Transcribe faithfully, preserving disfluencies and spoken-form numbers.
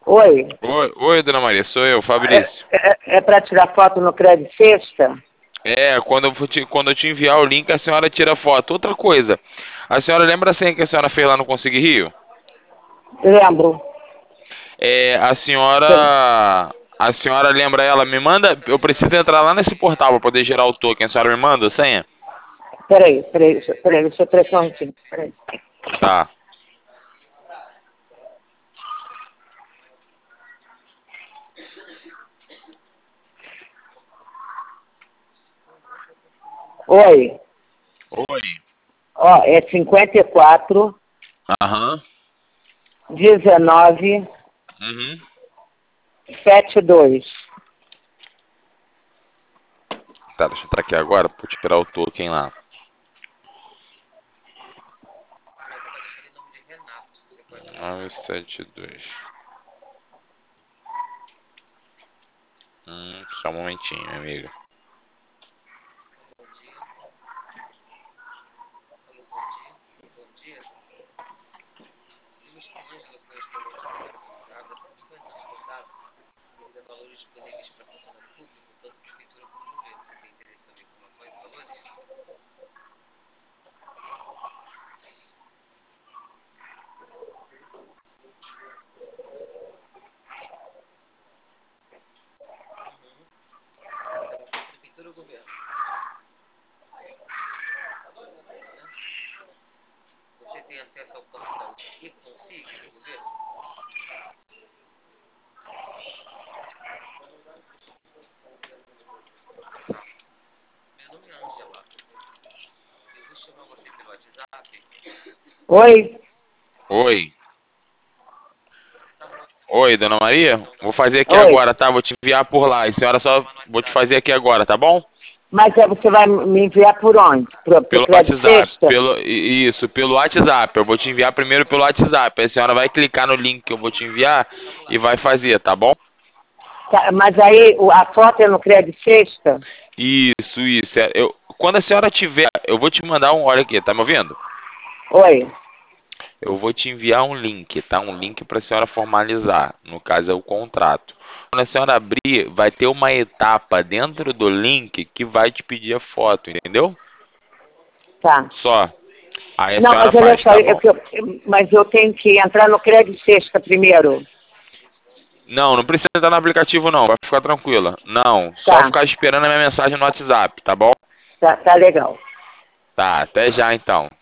Oi, Oi, oi, dona Maria, sou eu, é, Fabrício. é, é para tirar foto no Crédito Sexta? É, quando eu, for te, quando eu te enviar o link, a senhora tira foto. Outra coisa, a senhora lembra a senha que a senhora fez lá no Consigue Rio? Lembro. É, a senhora. A senhora lembra ela? Me manda. Eu preciso entrar lá nesse portal para poder gerar o token. A senhora me manda a senha? Peraí, peraí, deixa- peraí, deixa eu prestar um pouquinho. Peraí. Tá. Oi, Oi. ó, é cinquenta e quatro, Aham. dezenove, Uhum. setenta e dois. Tá, deixa eu entrar aqui agora pra tirar o token lá. Nove sete dois. Hum, só um momentinho, minha amiga. Oi, Oi. Oi, dona Maria? Vou fazer aqui oi. agora, tá? Vou te enviar por lá. E senhora só vou te fazer aqui agora, tá bom? Mas é, você vai me enviar por onde? Pro, pro Pelo Crédito WhatsApp, Sexta? pelo i- isso, pelo WhatsApp. Eu vou te enviar primeiro pelo WhatsApp. Aí a senhora vai clicar no link que eu vou te enviar e vai fazer, tá bom? Tá, mas aí o- a foto é no Crédito Sexta? Isso, isso. É, Eu, quando a senhora tiver, eu vou te mandar um, olha aqui, tá me ouvindo? Oi, Eu vou te enviar um link, tá? Um link para a senhora formalizar. No caso é o contrato. Quando a senhora abrir, vai ter uma etapa dentro do link que vai te pedir a foto, entendeu? tá. Só. Aí a Não, senhora mas olha faz, só, tá eu, bom? eu- mas eu tenho que entrar no Crédito Sexta primeiro. Não, não precisa entrar no aplicativo não, vai ficar tranquila. Não, só Tá, ficar esperando a minha mensagem no WhatsApp, tá bom? tá, tá legal. Tá, até já então.